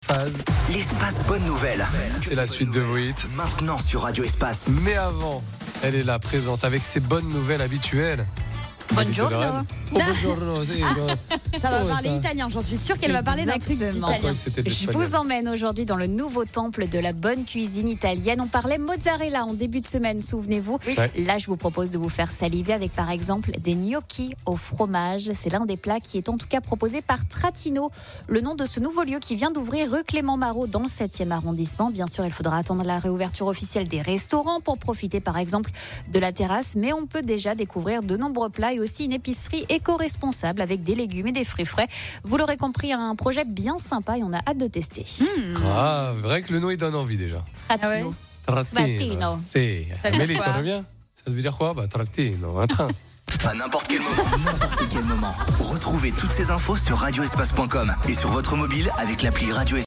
phase. L'espace bonne nouvelle. C'est la suite de vos hits. Maintenant sur Radio Espace. Mais avant, elle est là, présente, avec ses bonnes nouvelles habituelles. Buongiorno. Buongiorno, sì. Ça va Oh, parler ça. italien, j'en suis sûre qu'elle va parler d'un truc Je d'italien. crois que c'était de Je l'espagnol. vous emmène aujourd'hui dans le nouveau temple de la bonne cuisine italienne. On parlait mozzarella en début de semaine, souvenez-vous. Oui. Là, je vous propose de vous faire saliver avec par exemple des gnocchi au fromage. C'est l'un des plats qui est en tout cas proposé par Trattino, le nom de ce nouveau lieu qui vient d'ouvrir rue Clément Marot dans le 7e arrondissement. Bien sûr, il faudra attendre la réouverture officielle des restaurants pour profiter par exemple de la terrasse, mais on peut déjà découvrir de nombreux plats et aussi une épicerie éco-responsable avec des légumes et des fruits frais. Vous l'aurez compris, un projet bien sympa et on a hâte de tester. Ah, vrai que le nom il donne envie déjà. Trattino. Trattino. C'est. Ça veut dire Amélie, quoi t'en reviens? Ça veut dire quoi? Trattino, un train. À n'importe quel moment. Retrouvez toutes ces infos sur radioespace.com et sur votre mobile avec l'appli Radio Espace.